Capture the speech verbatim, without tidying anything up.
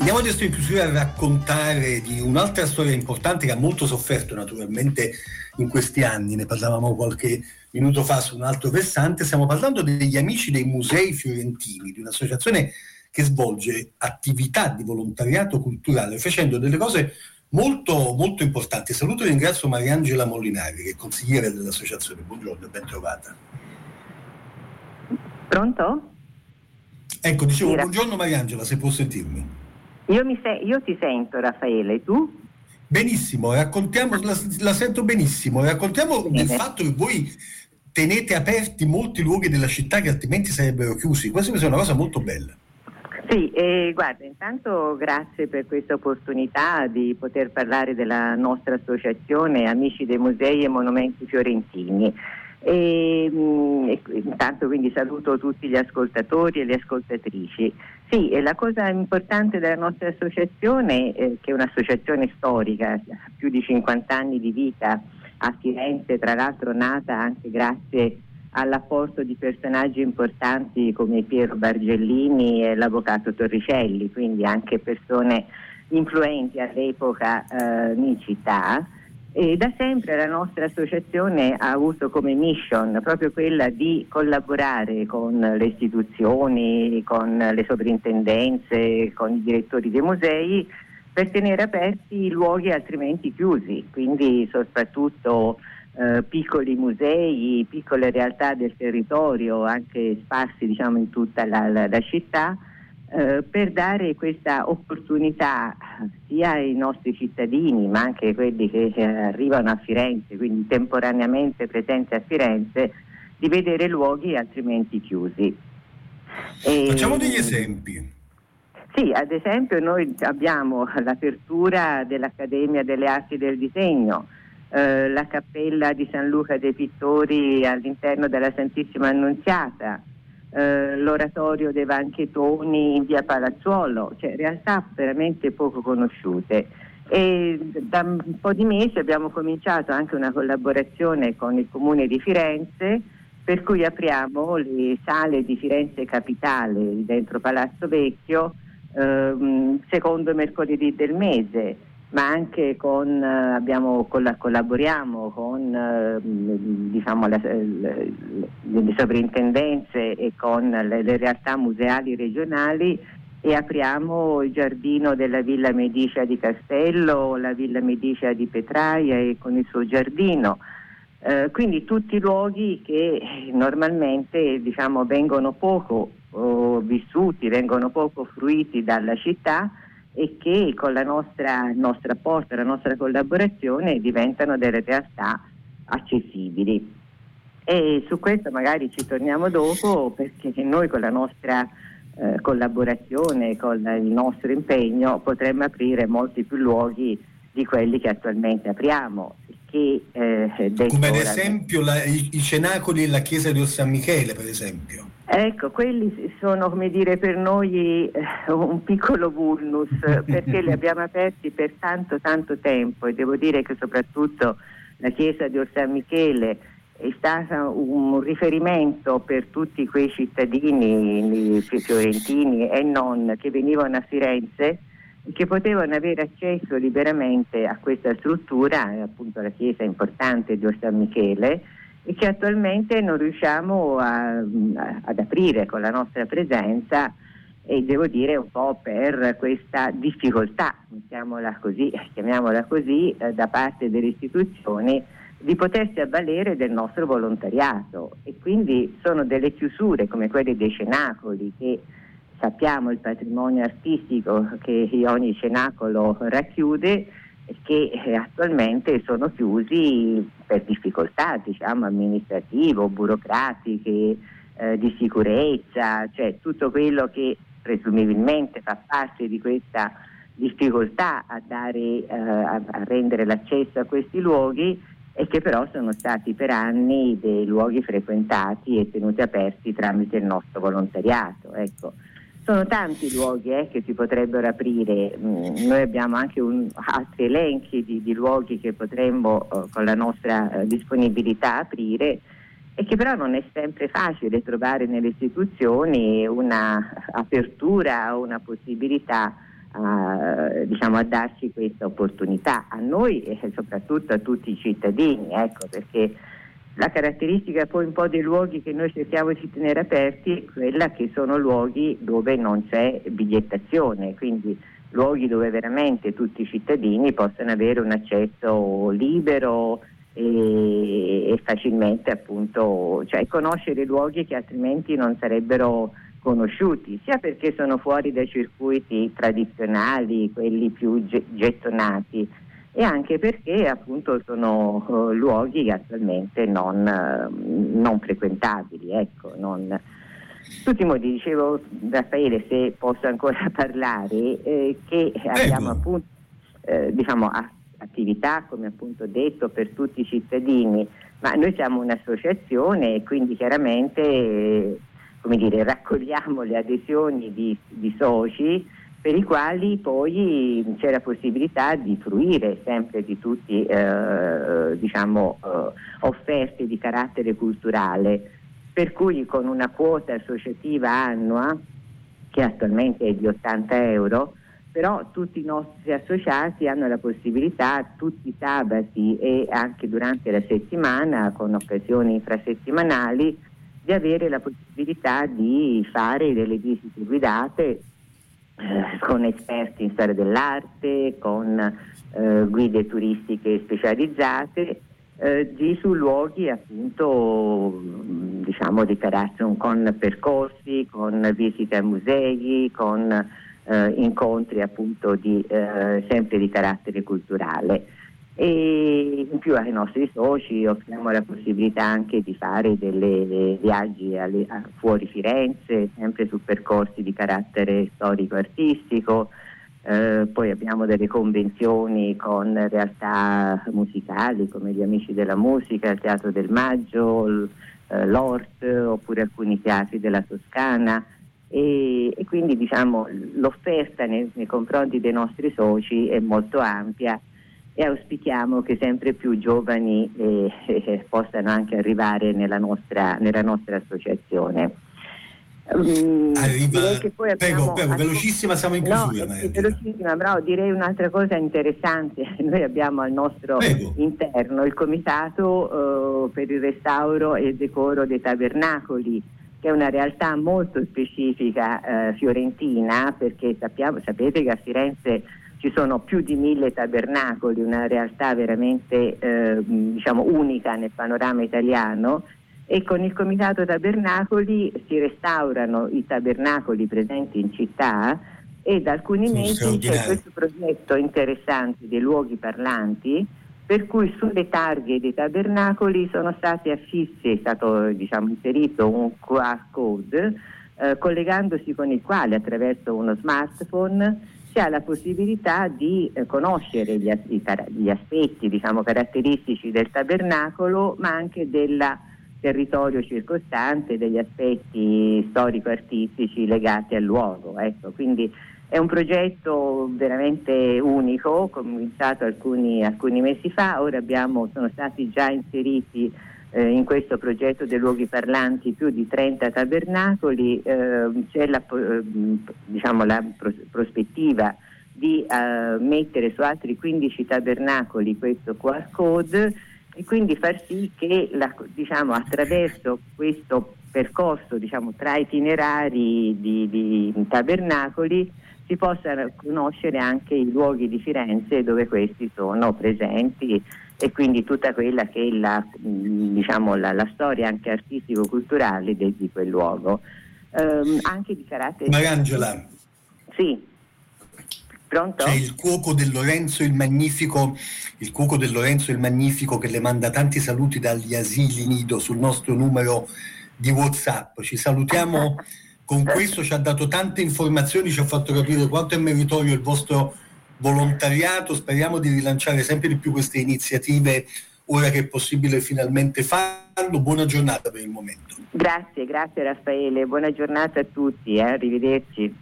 Andiamo adesso in chiusura a raccontare di un'altra storia importante che ha molto sofferto naturalmente in questi anni, ne parlavamo qualche minuto fa su un altro versante. Stiamo parlando degli Amici dei Musei Fiorentini, di un'associazione che svolge attività di volontariato culturale facendo delle cose molto molto importanti. Saluto e ringrazio Mariangela Molinari, che è consigliere dell'associazione. Buongiorno e ben trovata. Pronto? Ecco, dicevo, sì, buongiorno Mariangela, se può sentirmi. Io, mi se- io ti sento, Raffaele, tu? Benissimo, raccontiamo, la, la sento benissimo, raccontiamo Bene. del fatto che voi tenete aperti molti luoghi della città che altrimenti sarebbero chiusi. Questa è una cosa molto bella. Sì, eh, guarda, intanto grazie per questa opportunità di poter parlare della nostra associazione Amici dei Musei e Monumenti Fiorentini. E, mh, intanto quindi saluto tutti gli ascoltatori e le ascoltatrici. Sì, e la cosa importante della nostra associazione, eh, che è un'associazione storica, più di cinquanta anni di vita a Firenze, tra l'altro nata anche grazie all'apporto di personaggi importanti come Piero Bargellini e l'avvocato Torricelli, quindi anche persone influenti all'epoca eh, in città. E da sempre la nostra associazione ha avuto come mission proprio quella di collaborare con le istituzioni, con le sovrintendenze, con i direttori dei musei per tenere aperti i luoghi altrimenti chiusi, quindi soprattutto eh, piccoli musei, piccole realtà del territorio, anche sparsi diciamo in tutta la, la, la città, Eh, per dare questa opportunità sia ai nostri cittadini ma anche quelli che eh, arrivano a Firenze, quindi temporaneamente presenti a Firenze, di vedere luoghi altrimenti chiusi. E, Facciamo degli esempi. Sì, ad esempio noi abbiamo l'apertura dell'Accademia delle Arti del Disegno, eh, la Cappella di San Luca dei Pittori all'interno della Santissima Annunziata, Uh, l'oratorio dei Vanchetoni in via Palazzuolo, cioè realtà veramente poco conosciute. E da un po' di mesi abbiamo cominciato anche una collaborazione con il Comune di Firenze, per cui apriamo le sale di Firenze Capitale dentro Palazzo Vecchio uh, secondo mercoledì del mese, ma anche con uh, abbiamo colla- collaboriamo con uh, diciamo la, le, le sovrintendenze e con le, le realtà museali regionali e apriamo il giardino della Villa Medicea di Castello, la Villa Medicea di Petraia e con il suo giardino. Uh, quindi tutti luoghi che normalmente diciamo vengono poco oh, vissuti, vengono poco fruiti dalla città, e che con la nostra, il nostro apporto, la nostra collaborazione diventano delle realtà accessibili. E su questo magari ci torniamo dopo, perché noi con la nostra eh, collaborazione, con il nostro impegno potremmo aprire molti più luoghi di quelli che attualmente apriamo. Che, eh, come ad esempio la, i, i cenacoli e la chiesa di San Michele, per esempio. Ecco, quelli sono, come dire, per noi eh, un piccolo vulnus, perché li abbiamo aperti per tanto tanto tempo e devo dire che soprattutto la chiesa di San Michele è stata un riferimento per tutti quei cittadini fiorentini e non che venivano a Firenze, che potevano avere accesso liberamente a questa struttura, appunto la chiesa importante di San Michele, e che attualmente non riusciamo a, a, ad aprire con la nostra presenza, e devo dire un po' per questa difficoltà, mettiamola così, chiamiamola così, eh, da parte delle istituzioni di potersi avvalere del nostro volontariato, e quindi sono delle chiusure come quelle dei cenacoli, che sappiamo il patrimonio artistico che ogni cenacolo racchiude, che eh, attualmente sono chiusi per difficoltà diciamo amministrativo, burocratiche, eh, di sicurezza, cioè tutto quello che presumibilmente fa parte di questa difficoltà a dare eh, a, a rendere l'accesso a questi luoghi, e che però sono stati per anni dei luoghi frequentati e tenuti aperti tramite il nostro volontariato. Ecco. Sono tanti luoghi eh, che si potrebbero aprire. Mm, noi abbiamo anche un, altri elenchi di, di luoghi che potremmo eh, con la nostra eh, disponibilità aprire, e che però non è sempre facile trovare nelle istituzioni una apertura o una possibilità a, diciamo, a darci questa opportunità a noi e soprattutto a tutti i cittadini, ecco, perché la caratteristica poi un po' dei luoghi che noi cerchiamo di tenere aperti è quella che sono luoghi dove non c'è bigliettazione, quindi luoghi dove veramente tutti i cittadini possano avere un accesso libero e, e facilmente, appunto, cioè conoscere luoghi che altrimenti non sarebbero conosciuti, sia perché sono fuori dai circuiti tradizionali, quelli più gettonati, e anche perché appunto sono uh, luoghi attualmente non, uh, non frequentabili, ecco, non... Tutti i modi, dicevo, Raffaele, se posso ancora parlare, eh, che abbiamo appunto eh, diciamo a- attività, come appunto detto, per tutti i cittadini, ma noi siamo un'associazione e quindi chiaramente eh, come dire, raccogliamo le adesioni di, di soci per i quali poi c'è la possibilità di fruire sempre di tutti eh, diciamo eh, offerte di carattere culturale, per cui con una quota associativa annua che attualmente è di ottanta euro, però tutti i nostri associati hanno la possibilità tutti i sabati e anche durante la settimana, con occasioni infrasettimanali, di avere la possibilità di fare delle visite guidate Eh, con esperti in storia dell'arte, con eh, guide turistiche specializzate, eh, di, su luoghi appunto diciamo di carattere, con percorsi, con visite a musei, con eh, incontri appunto di, eh, sempre di carattere culturale. E in più ai nostri soci offriamo la possibilità anche di fare delle viaggi alle, a, fuori Firenze, sempre su percorsi di carattere storico-artistico. Eh, poi abbiamo delle convenzioni con realtà musicali come gli Amici della Musica, il Teatro del Maggio, l, eh, l'O R T, oppure alcuni teatri della Toscana. E, e quindi diciamo l'offerta nei, nei confronti dei nostri soci è molto ampia, e auspichiamo che sempre più giovani eh, eh, possano anche arrivare nella nostra, nella nostra associazione. Um, Arriva, che poi prego, prego, atto- velocissima, siamo in chiusura. No, è velocissima, però direi un'altra cosa interessante. Noi abbiamo al nostro prego. interno il comitato uh, per il restauro e il decoro dei tabernacoli, che è una realtà molto specifica uh, fiorentina, perché sappiamo, sapete che a Firenze ci sono più di mille tabernacoli, una realtà veramente eh, diciamo unica nel panorama italiano, e con il Comitato Tabernacoli si restaurano i tabernacoli presenti in città, e da alcuni mesi c'è questo progetto interessante dei luoghi parlanti, per cui sulle targhe dei tabernacoli sono stati affissi, è stato diciamo inserito un Q R code eh, collegandosi con il quale attraverso uno smartphone si ha la possibilità di eh, conoscere gli, gli aspetti diciamo caratteristici del tabernacolo, ma anche del territorio circostante, degli aspetti storico-artistici legati al luogo. Ecco, quindi è un progetto veramente unico, cominciato alcuni, alcuni mesi fa. Ora abbiamo, sono stati già inseriti eh, in questo progetto dei luoghi parlanti più di trenta tabernacoli. Eh, c'è la, eh, diciamo, la pros- prospettiva di eh, mettere su altri quindici tabernacoli questo Q R code, e quindi far sì che la, diciamo, attraverso questo percorso diciamo, tra itinerari di, di tabernacoli si possa conoscere anche i luoghi di Firenze dove questi sono presenti, e quindi tutta quella che è la, diciamo, la, la storia anche artistico-culturale di, di quel luogo. Um, anche di carattere... Mariangela. Sì. Pronto? C'è il cuoco del Lorenzo il Magnifico, il cuoco del Lorenzo il Magnifico, che le manda tanti saluti dagli asili nido sul nostro numero di WhatsApp. Ci salutiamo con questo, ci ha dato tante informazioni, ci ha fatto capire quanto è meritorio il vostro volontariato. Speriamo di rilanciare sempre di più queste iniziative ora che è possibile finalmente farlo. Buona giornata per il momento. Grazie, grazie Raffaele, buona giornata a tutti, eh? Arrivederci.